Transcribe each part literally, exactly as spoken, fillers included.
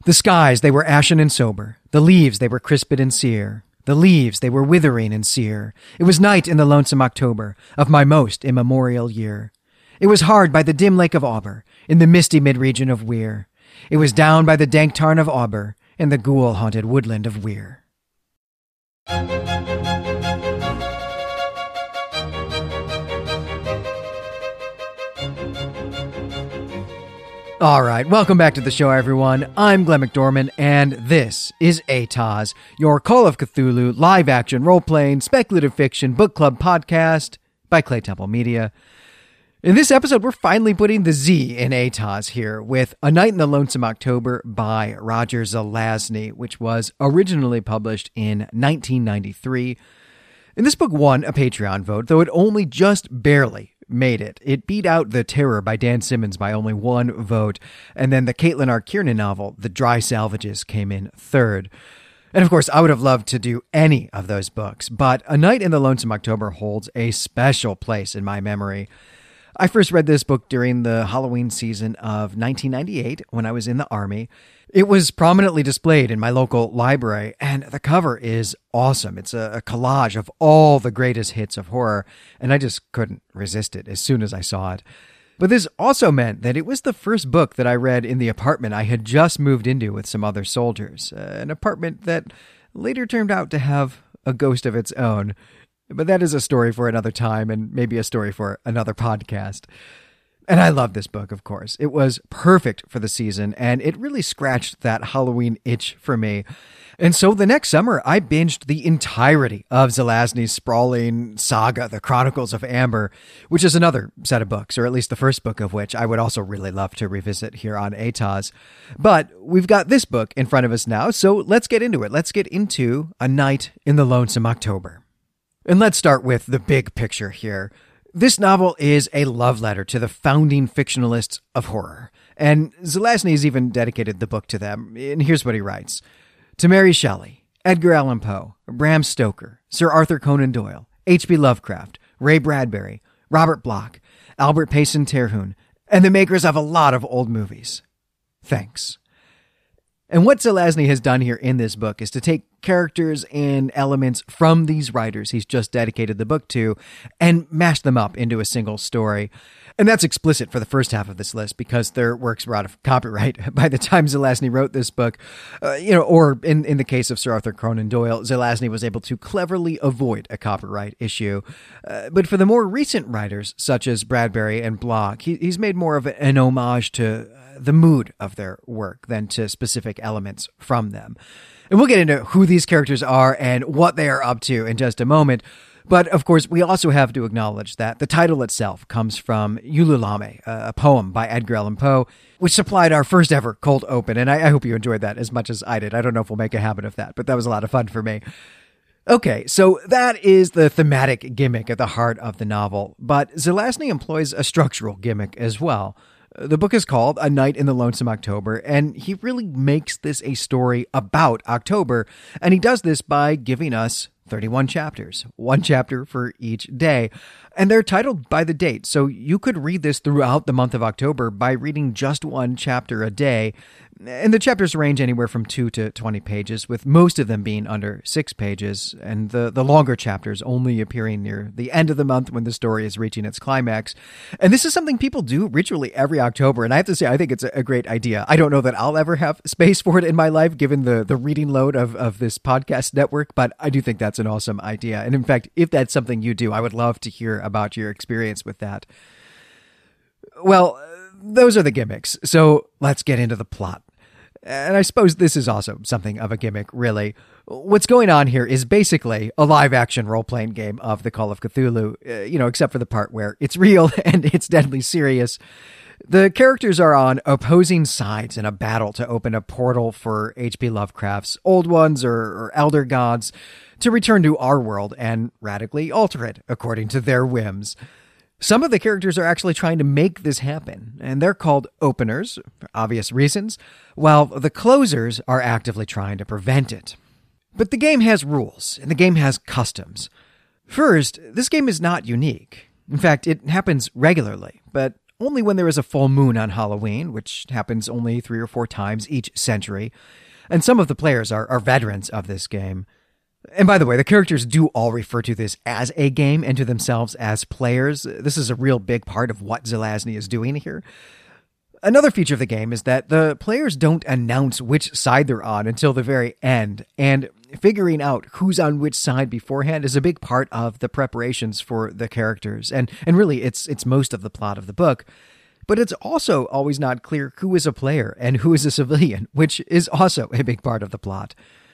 The skies, they were ashen and sober. The leaves, they were crisped and sere. The leaves, they were withering and sere. It was night in the lonesome October of my most immemorial year. It was hard by the dim lake of Auber, in the misty mid-region of Weir. It was down by the dank tarn of Auber, in the ghoul-haunted woodland of Weir. All right, welcome back to the show, everyone. I'm Glenn McDorman, and this is A T O S, your Call of Cthulhu live-action role-playing speculative fiction book club podcast by Clay Temple Media. In this episode, we're finally putting the Z in A T O S here with A Night in the Lonesome October by Roger Zelazny, which was originally published in nineteen ninety-three. And this book won a Patreon vote, though it only just barely made it. It beat out The Terror by Dan Simmons by only one vote, and then the Caitlin R. Kiernan novel, The Dry Salvages, came in third. And of course, I would have loved to do any of those books, but A Night in the Lonesome October holds a special place in my memory. I first read this book during the Halloween season of nineteen ninety-eight when I was in the Army. It was prominently displayed in my local library, and the cover is awesome. It's a, a collage of all the greatest hits of horror, and I just couldn't resist it as soon as I saw it. But this also meant that it was the first book that I read in the apartment I had just moved into with some other soldiers, uh, an apartment that later turned out to have a ghost of its own. But that is a story for another time, and maybe a story for another podcast. And I love this book, of course. It was perfect for the season, and it really scratched that Halloween itch for me. And so the next summer, I binged the entirety of Zelazny's sprawling saga, The Chronicles of Amber, which is another set of books, or at least the first book of which I would also really love to revisit here on A T O S. But we've got this book in front of us now, so let's get into it. Let's get into A Night in the Lonesome October. And let's start with the big picture here. This novel is a love letter to the founding fictionalists of horror, and Zelazny has even dedicated the book to them, and here's what he writes. To Mary Shelley, Edgar Allan Poe, Bram Stoker, Sir Arthur Conan Doyle, H P Lovecraft, Ray Bradbury, Robert Bloch, Albert Payson Terhune, and the makers of a lot of old movies. Thanks. And what Zelazny has done here in this book is to take characters and elements from these writers he's just dedicated the book to and mash them up into a single story. And that's explicit for the first half of this list because their works were out of copyright by the time Zelazny wrote this book. Uh, you know, or in, in the case of Sir Arthur Conan Doyle, Zelazny was able to cleverly avoid a copyright issue. Uh, but for the more recent writers, such as Bradbury and Bloch, he, he's made more of an homage to the mood of their work than to specific elements from them. And we'll get into who these characters are and what they are up to in just a moment. But of course, we also have to acknowledge that the title itself comes from Ululame, a poem by Edgar Allan Poe, which supplied our first ever cold open. And I, I hope you enjoyed that as much as I did. I don't know if we'll make a habit of that, but that was a lot of fun for me. Okay, so that is the thematic gimmick at the heart of the novel. But Zelazny employs a structural gimmick as well. The book is called A Night in the Lonesome October, and he really makes this a story about October, and he does this by giving us thirty-one chapters, one chapter for each day, and they're titled by the date, so you could read this throughout the month of October by reading just one chapter a day, and the chapters range anywhere from two to twenty pages, with most of them being under six pages, and the, the longer chapters only appearing near the end of the month when the story is reaching its climax. And this is something people do ritually every October, and I have to say, I think it's a great idea. I don't know that I'll ever have space for it in my life, given the, the reading load of, of this podcast network, but I do think that's an awesome idea. And in fact, if that's something you do, I would love to hear about your experience with that. Well, those are the gimmicks, so let's get into the plot. And I suppose this is also something of a gimmick, really. What's going on here is basically a live-action role-playing game of the Call of Cthulhu, uh, you know, except for the part where it's real and it's deadly serious. The characters are on opposing sides in a battle to open a portal for H P Lovecraft's Old Ones or, or Elder Gods to return to our world and radically alter it according to their whims. Some of the characters are actually trying to make this happen, and they're called openers, for obvious reasons, while the closers are actively trying to prevent it. But the game has rules, and the game has customs. First, this game is not unique. In fact, it happens regularly, but only when there is a full moon on Halloween, which happens only three or four times each century. And some of the players are, are veterans of this game. And by the way, the characters do all refer to this as a game and to themselves as players. This is a real big part of what Zelazny is doing here. Another feature of the game is that the players don't announce which side they're on until the very end, and figuring out who's on which side beforehand is a big part of the preparations for the characters, and and really it's it's most of the plot of the book. But it's also always not clear who is a player and who is a civilian, which is also a big part of the plot.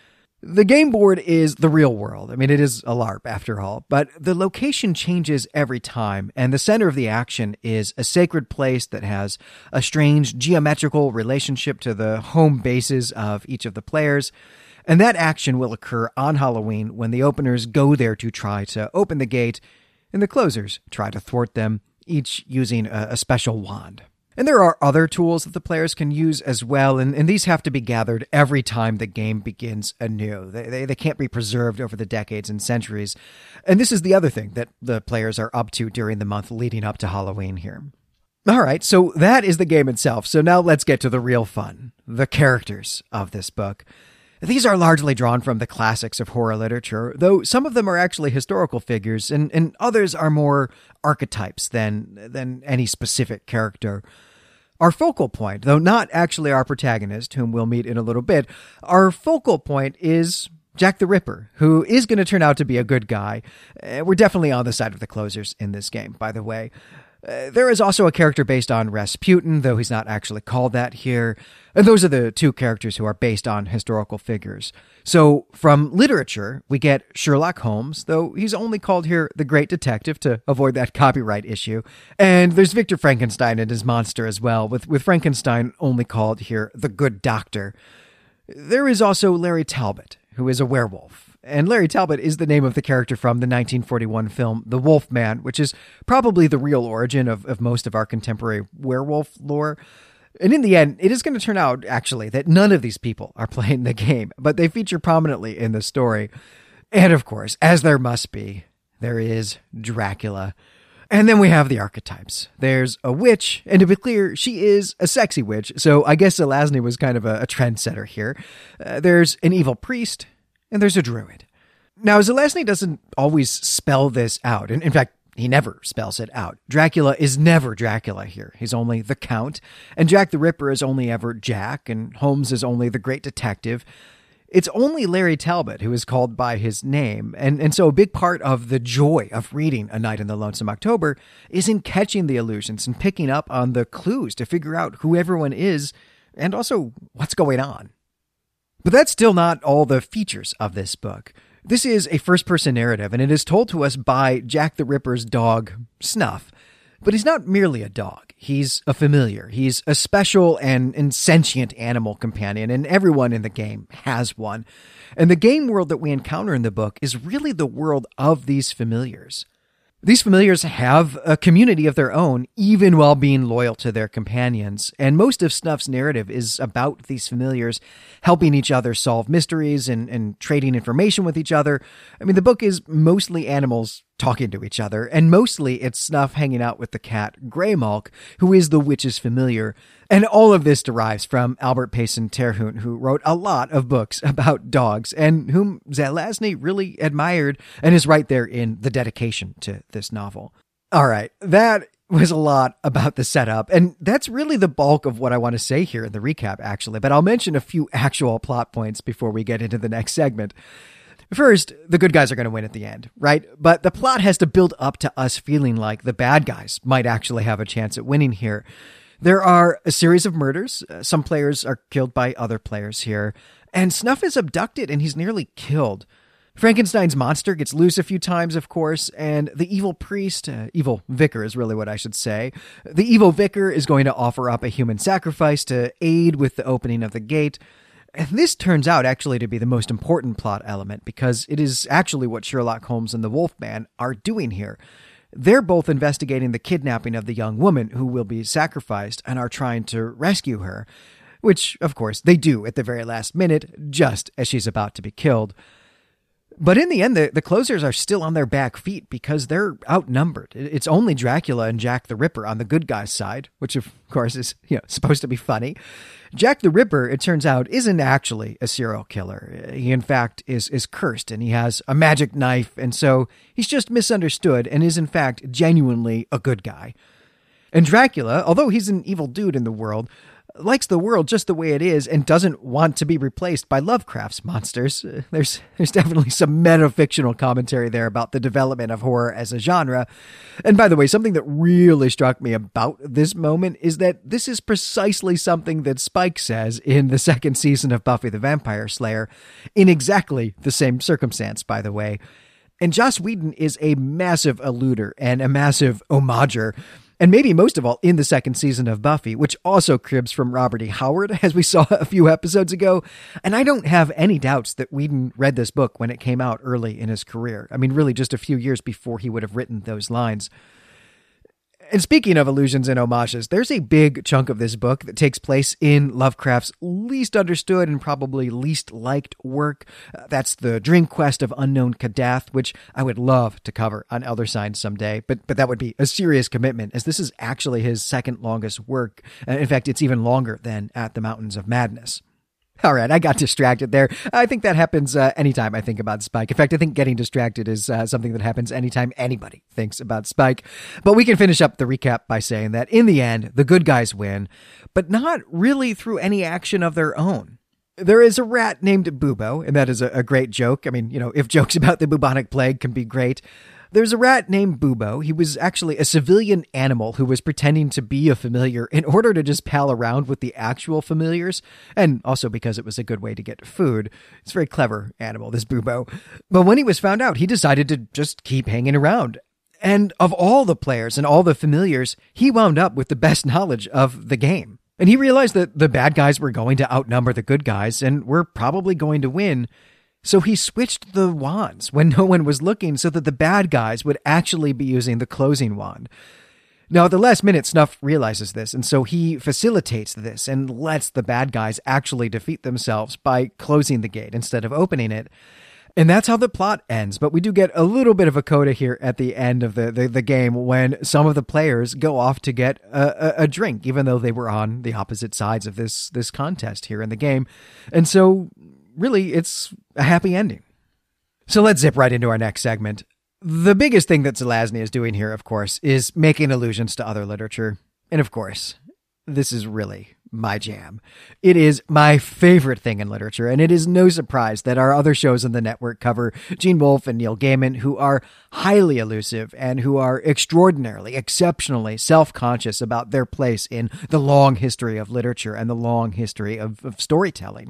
The game board is the real world. I mean, it is a LARP after all, but the location changes every time, and the center of the action is a sacred place that has a strange geometrical relationship to the home bases of each of the players, and that action will occur on Halloween when the openers go there to try to open the gate, and the closers try to thwart them, each using a, a special wand. And there are other tools that the players can use as well, and, and these have to be gathered every time the game begins anew. They, they they can't be preserved over the decades and centuries. And this is the other thing that the players are up to during the month leading up to Halloween here. All right, so that is the game itself. So now let's get to the real fun, the characters of this book. These are largely drawn from the classics of horror literature, though some of them are actually historical figures, and, and others are more archetypes than, than any specific character. Our focal point, though not actually our protagonist, whom we'll meet in a little bit, our focal point is Jack the Ripper, who is going to turn out to be a good guy. Uh, we're definitely on the side of the closers in this game, by the way. Uh, there is also a character based on Rasputin, though he's not actually called that here. And those are the two characters who are based on historical figures. So from literature, we get Sherlock Holmes, though he's only called here the Great Detective to avoid that copyright issue. And there's Victor Frankenstein and his monster as well, with, with Frankenstein only called here the Good Doctor. There is also Larry Talbot, who is a werewolf. And Larry Talbot is the name of the character from the nineteen forty-one film The Wolf Man, which is probably the real origin of, of most of our contemporary werewolf lore. And in the end, it is going to turn out, actually, that none of these people are playing the game, but they feature prominently in the story. And of course, as there must be, there is Dracula. And then we have the archetypes. There's a witch, and to be clear, she is a sexy witch, so I guess Zelazny was kind of a, a trendsetter here. Uh, there's an evil priest, and there's a druid. Now, Zelazny doesn't always spell this out. In, in fact, he never spells it out. Dracula is never Dracula here. He's only the Count, and Jack the Ripper is only ever Jack, and Holmes is only the Great Detective. It's only Larry Talbot who is called by his name, and, and so a big part of the joy of reading A Night in the Lonesome October is in catching the allusions and picking up on the clues to figure out who everyone is and also what's going on. But that's still not all the features of this book. This is a first-person narrative, and it is told to us by Jack the Ripper's dog, Snuff. But he's not merely a dog. He's a familiar. He's a special and, and sentient animal companion, and everyone in the game has one. And the game world that we encounter in the book is really the world of these familiars. These familiars have a community of their own, even while being loyal to their companions. And most of Snuff's narrative is about these familiars helping each other solve mysteries and, and trading information with each other. I mean, the book is mostly animals talking to each other, and mostly it's Snuff hanging out with the cat Greymalk, who is the witch's familiar. And all of this derives from Albert Payson Terhune, who wrote a lot of books about dogs, and whom Zelazny really admired, and is right there in the dedication to this novel. All right, that was a lot about the setup, and that's really the bulk of what I want to say here in the recap, actually, but I'll mention a few actual plot points before we get into the next segment. First, the good guys are going to win at the end, right? But the plot has to build up to us feeling like the bad guys might actually have a chance at winning here. There are a series of murders. Uh, some players are killed by other players here. And Snuff is abducted and he's nearly killed. Frankenstein's monster gets loose a few times, of course, and the evil priest, uh, evil vicar is really what I should say. The evil vicar is going to offer up a human sacrifice to aid with the opening of the gate. And this turns out actually to be the most important plot element because it is actually what Sherlock Holmes and the Wolfman are doing here. They're both investigating the kidnapping of the young woman who will be sacrificed and are trying to rescue her, which, of course, they do at the very last minute, just as she's about to be killed. But in the end, the, the closers are still on their back feet because they're outnumbered. It's only Dracula and Jack the Ripper on the good guy's side, which of course is, you know, supposed to be funny. Jack the Ripper, it turns out, isn't actually a serial killer. He, in fact, is, is cursed, and he has a magic knife, and so he's just misunderstood and is, in fact, genuinely a good guy. And Dracula, although he's an evil dude in the world, likes the world just the way it is and doesn't want to be replaced by Lovecraft's monsters. Uh, there's there's definitely some metafictional commentary there about the development of horror as a genre. And by the way, something that really struck me about this moment is that this is precisely something that Spike says in the second season of Buffy the Vampire Slayer, in exactly the same circumstance, by the way. And Joss Whedon is a massive alluder and a massive homager. And maybe most of all in the second season of Buffy, which also cribs from Robert E. Howard, as we saw a few episodes ago. And I don't have any doubts that Whedon read this book when it came out early in his career. I mean, really just a few years before he would have written those lines. And speaking of allusions and homages, there's a big chunk of this book that takes place in Lovecraft's least understood and probably least liked work. Uh, that's the Dream Quest of Unknown Kadath, which I would love to cover on Elder Signs someday, but but that would be a serious commitment, as this is actually his second longest work. Uh, in fact, it's even longer than At the Mountains of Madness. All right, I got distracted there. I think that happens uh, anytime I think about Spike. In fact, I think getting distracted is uh, something that happens anytime anybody thinks about Spike. But we can finish up the recap by saying that in the end, the good guys win, but not really through any action of their own. There is a rat named Bubo, and that is a, a great joke. I mean, you know, if jokes about the bubonic plague can be great. There's a rat named Bubo. He was actually a civilian animal who was pretending to be a familiar in order to just pal around with the actual familiars, and also because it was a good way to get food. It's a very clever animal, this Bubo. But when he was found out, he decided to just keep hanging around. And of all the players and all the familiars, he wound up with the best knowledge of the game. And he realized that the bad guys were going to outnumber the good guys and were probably going to win. So he switched the wands when no one was looking so that the bad guys would actually be using the closing wand. Now, at the last minute, Snuff realizes this, and so he facilitates this and lets the bad guys actually defeat themselves by closing the gate instead of opening it. And that's how the plot ends. But we do get a little bit of a coda here at the end of the, the, the game when some of the players go off to get a, a, a drink, even though they were on the opposite sides of this, this contest here in the game. And so really, it's a happy ending. So let's zip right into our next segment. The biggest thing that Zelazny is doing here, of course, is making allusions to other literature. And of course, this is really my jam. It is my favorite thing in literature, and it is no surprise that our other shows on the network cover Gene Wolfe and Neil Gaiman, who are highly elusive and who are extraordinarily, exceptionally self-conscious about their place in the long history of literature and the long history of, of storytelling.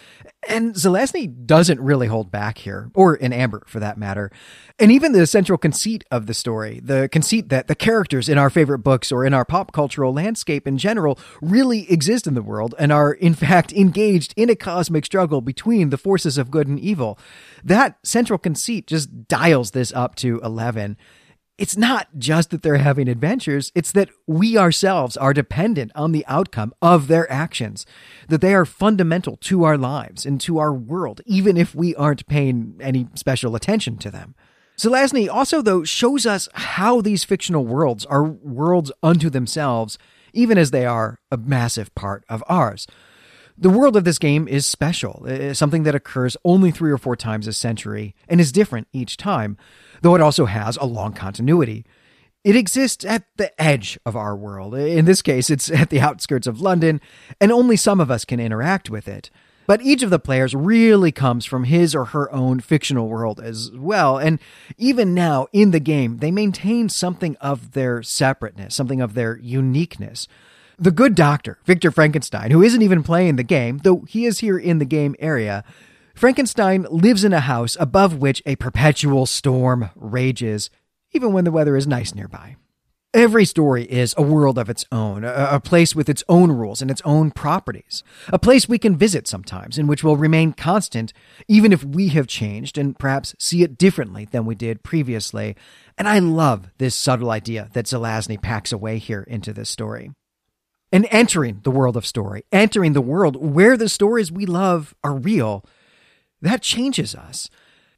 And Zelazny doesn't really hold back here, or in Amber for that matter. And even the central conceit of the story, the conceit that the characters in our favorite books or in our pop cultural landscape in general really exist in the world and are in fact engaged in a cosmic struggle between the forces of good and evil. That central conceit just dials this up to eleven. It's not just that they're having adventures, it's that we ourselves are dependent on the outcome of their actions, that they are fundamental to our lives and to our world, even if we aren't paying any special attention to them. Zelazny also, though, shows us how these fictional worlds are worlds unto themselves, even as they are a massive part of ours. The world of this game is special, something that occurs only three or four times a century and is different each time, though it also has a long continuity. It exists at the edge of our world. In this case, it's at the outskirts of London, and only some of us can interact with it. But each of the players really comes from his or her own fictional world as well, and even now in the game, they maintain something of their separateness, something of their uniqueness. The good doctor, Victor Frankenstein, who isn't even playing the game, though he is here in the game area, Frankenstein lives in a house above which a perpetual storm rages, even when the weather is nice nearby. Every story is a world of its own, a, a place with its own rules and its own properties, a place we can visit sometimes and which will remain constant even if we have changed and perhaps see it differently than we did previously. And I love this subtle idea that Zelazny packs away here into this story. And entering the world of story, entering the world where the stories we love are real, that changes us.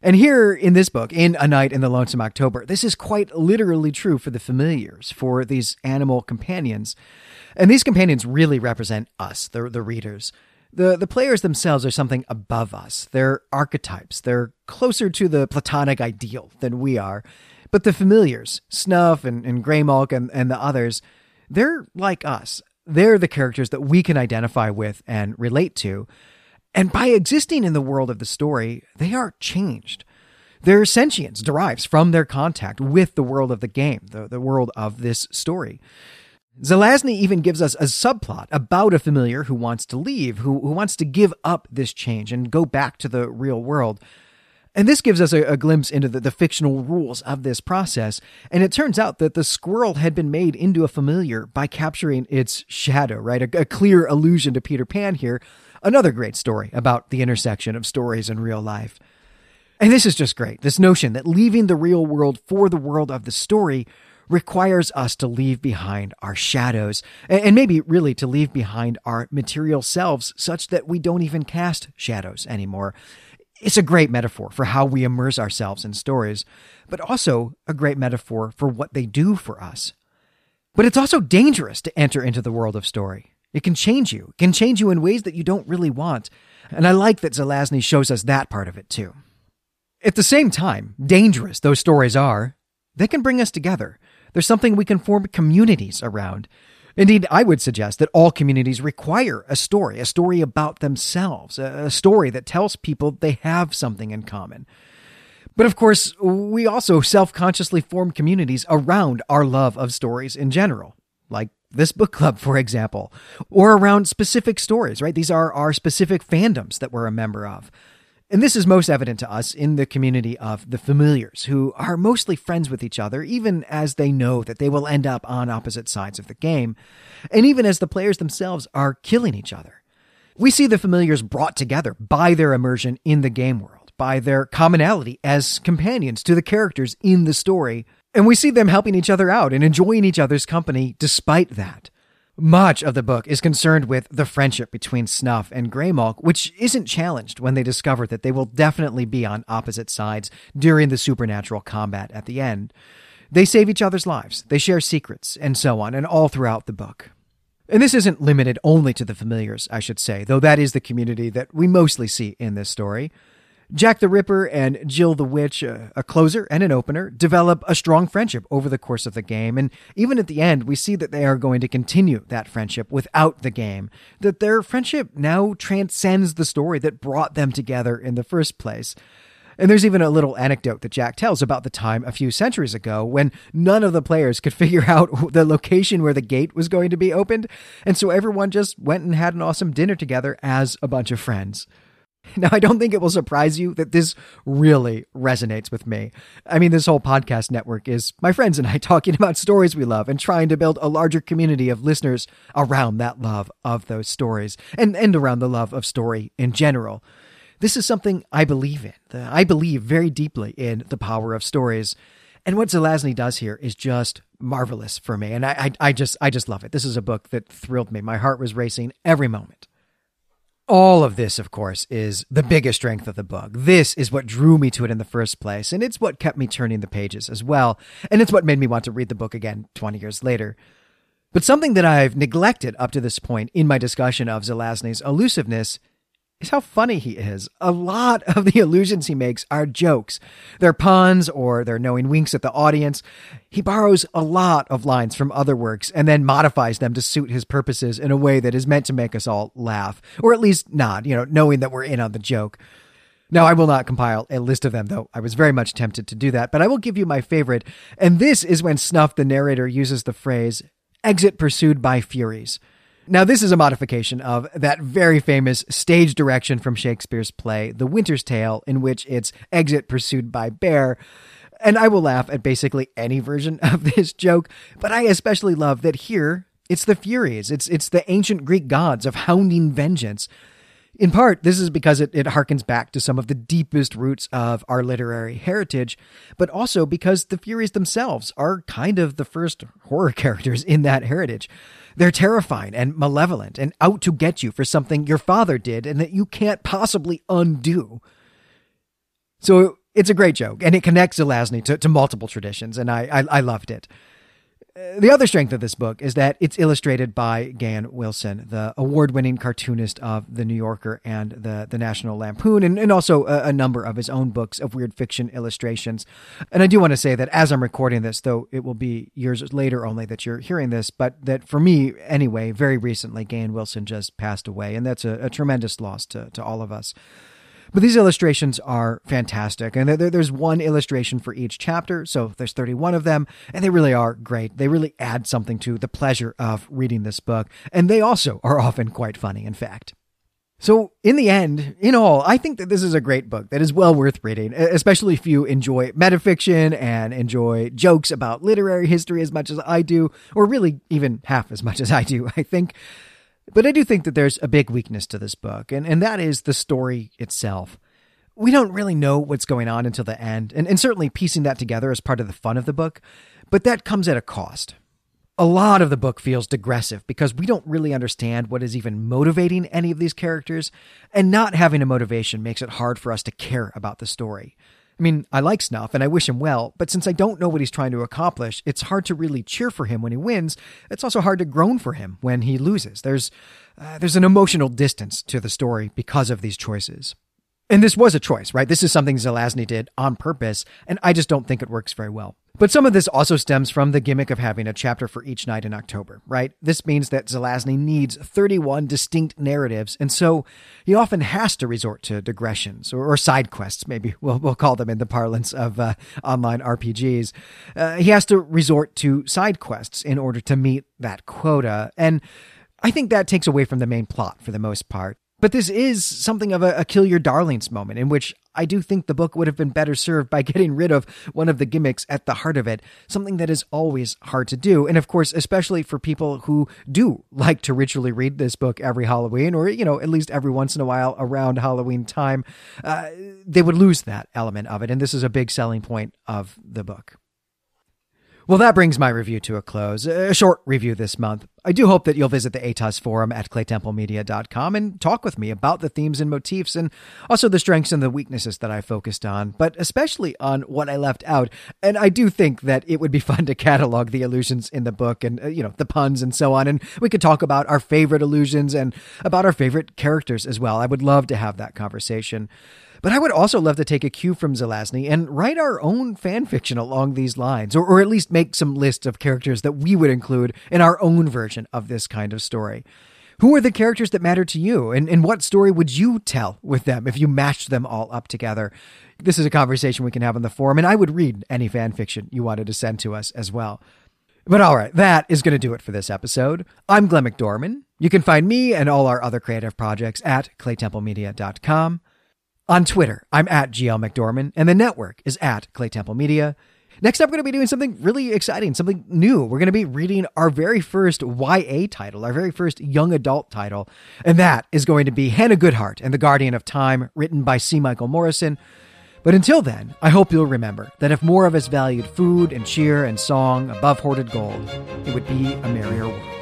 And here in this book, in A Night in the Lonesome October, this is quite literally true for the familiars, for these animal companions. And these companions really represent us, the, the readers. The, the players themselves are something above us. They're archetypes. They're closer to the Platonic ideal than we are. But the familiars, Snuff and, and Greymalk and, and the others, they're like us. They're the characters that we can identify with and relate to. And by existing in the world of the story, they are changed. Their sentience derives from their contact with the world of the game, the, the world of this story. Zelazny even gives us a subplot about a familiar who wants to leave, who, who wants to give up this change and go back to the real world. And this gives us a, a glimpse into the, the fictional rules of this process. And it turns out that the squirrel had been made into a familiar by capturing its shadow, right? A, a clear allusion to Peter Pan here. Another great story about the intersection of stories and real life. And this is just great. This notion that leaving the real world for the world of the story requires us to leave behind our shadows, and maybe really to leave behind our material selves such that we don't even cast shadows anymore. It's a great metaphor for how we immerse ourselves in stories, but also a great metaphor for what they do for us. But it's also dangerous to enter into the world of story. It can change you, it can change you in ways that you don't really want. And I like that Zelazny shows us that part of it too. At the same time, dangerous those stories are, they can bring us together. There's something we can form communities around. Indeed, I would suggest that all communities require a story, a story about themselves, a story that tells people they have something in common. But of course, we also self-consciously form communities around our love of stories in general, like this book club, for example, or around specific stories, right? These are our specific fandoms that we're a member of. And this is most evident to us in the community of the familiars, who are mostly friends with each other, even as they know that they will end up on opposite sides of the game, and even as the players themselves are killing each other. We see the familiars brought together by their immersion in the game world, by their commonality as companions to the characters in the story, and we see them helping each other out and enjoying each other's company despite that. Much of the book is concerned with the friendship between Snuff and Greymalk, which isn't challenged when they discover that they will definitely be on opposite sides during the supernatural combat at the end. They save each other's lives, they share secrets, and so on, and all throughout the book. And this isn't limited only to the familiars, I should say, though that is the community that we mostly see in this story. Jack the Ripper and Jill the Witch, a, a closer and an opener, develop a strong friendship over the course of the game, and even at the end, we see that they are going to continue that friendship without the game, that their friendship now transcends the story that brought them together in the first place. And there's even a little anecdote that Jack tells about the time a few centuries ago when none of the players could figure out the location where the gate was going to be opened, and so everyone just went and had an awesome dinner together as a bunch of friends. Now, I don't think it will surprise you that this really resonates with me. I mean, this whole podcast network is my friends and I talking about stories we love and trying to build a larger community of listeners around that love of those stories and, and around the love of story in general. This is something I believe in. I believe very deeply in the power of stories. And what Zelazny does here is just marvelous for me. And I, I, I just, I just love it. This is a book that thrilled me. My heart was racing every moment. All of this, of course, is the biggest strength of the book. This is what drew me to it in the first place, and it's what kept me turning the pages as well, and it's what made me want to read the book again twenty years later. But something that I've neglected up to this point in my discussion of Zelazny's elusiveness is how funny he is. A lot of the allusions he makes are jokes. They're puns or they're knowing winks at the audience. He borrows a lot of lines from other works and then modifies them to suit his purposes in a way that is meant to make us all laugh, or at least nod, you know, knowing that we're in on the joke. Now, I will not compile a list of them, though I was very much tempted to do that, but I will give you my favorite, and this is when Snuff, the narrator, uses the phrase, "exit pursued by furies." Now, this is a modification of that very famous stage direction from Shakespeare's play, The Winter's Tale, in which it's exit pursued by bear. And I will laugh at basically any version of this joke, but I especially love that here, it's the Furies. It's it's the ancient Greek gods of hounding vengeance. In part, this is because it, it harkens back to some of the deepest roots of our literary heritage, but also because the Furies themselves are kind of the first horror characters in that heritage. They're terrifying and malevolent and out to get you for something your father did and that you can't possibly undo. So It's a great joke, and it connects Zelazny to, to multiple traditions, and I, I, I loved it. The other strength of this book is that it's illustrated by Gahan Wilson, the award-winning cartoonist of The New Yorker and the, the National Lampoon, and, and also a, a number of his own books of weird fiction illustrations. And I do want to say that as I'm recording this, though it will be years later only that you're hearing this, but that for me, anyway, very recently, Gahan Wilson just passed away, and that's a, a tremendous loss to, to all of us. But these illustrations are fantastic, and there, there's one illustration for each chapter, so there's thirty-one of them, and they really are great. They really add something to the pleasure of reading this book, and they also are often quite funny, in fact. So in the end, in all, I think that this is a great book that is well worth reading, especially if you enjoy metafiction and enjoy jokes about literary history as much as I do, or really even half as much as I do, I think. But I do think that there's a big weakness to this book, and, and that is the story itself. We don't really know what's going on until the end, and, and certainly piecing that together is part of the fun of the book, but that comes at a cost. A lot of the book feels digressive because we don't really understand what is even motivating any of these characters, and not having a motivation makes it hard for us to care about the story. I mean, I like Snuff and I wish him well, but since I don't know what he's trying to accomplish, it's hard to really cheer for him when he wins. It's also hard to groan for him when he loses. There's uh, there's an emotional distance to the story because of these choices. And this was a choice, right? This is something Zelazny did on purpose, and I just don't think it works very well. But some of this also stems from the gimmick of having a chapter for each night in October, right? This means that Zelazny needs thirty-one distinct narratives, and so he often has to resort to digressions, or, or side quests, maybe we'll, we'll call them in the parlance of uh, online R P Gs. Uh, he has to resort to side quests in order to meet that quota, and I think that takes away from the main plot for the most part. But this is something of a, a kill your darlings moment, in which I do think the book would have been better served by getting rid of one of the gimmicks at the heart of it, something that is always hard to do. And of course, especially for people who do like to ritually read this book every Halloween, or, you know, at least every once in a while around Halloween time, uh, they would lose that element of it. And this is a big selling point of the book. Well, that brings my review to a close. A short review this month. I do hope that you'll visit the A T O S forum at clay temple media dot com and talk with me about the themes and motifs, and also the strengths and the weaknesses that I focused on, but especially on what I left out. And I do think that it would be fun to catalog the illusions in the book and, uh, you know, the puns and so on. And we could talk about our favorite illusions and about our favorite characters as well. I would love to have that conversation. But I would also love to take a cue from Zelazny and write our own fan fiction along these lines, or, or at least make some list of characters that we would include in our own version of this kind of story. Who are the characters that matter to you, and, and what story would you tell with them if you mashed them all up together? This is a conversation we can have on the forum, and I would read any fan fiction you wanted to send to us as well. But all right, that is going to do it for this episode. I'm Glenn McDorman. You can find me and all our other creative projects at clay temple media dot com. On Twitter, I'm at G L McDorman, and the network is at Clay Temple Media. Next up, we're going to be doing something really exciting, something new. We're going to be reading our very first Y A title, our very first young adult title, and that is going to be Hannah Goodhart and the Guardian of Time, written by C. Michael Morrison. But until then, I hope you'll remember that if more of us valued food and cheer and song above hoarded gold, it would be a merrier world.